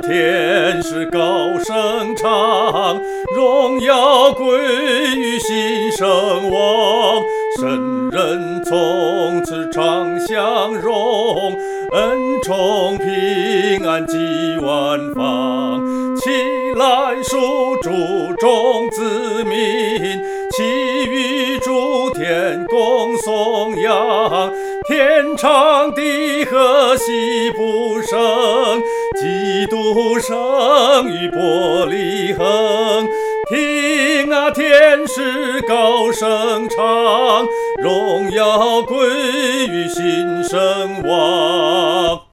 天使高声唱，荣耀归于新生王。神人从此常享荣，恩宠平安济万方。起来属主众子民，齐于诸天共颂扬。天长地和喜不胜，基督生于伯利恒。听啊，天使高声唱，荣耀归于新生王。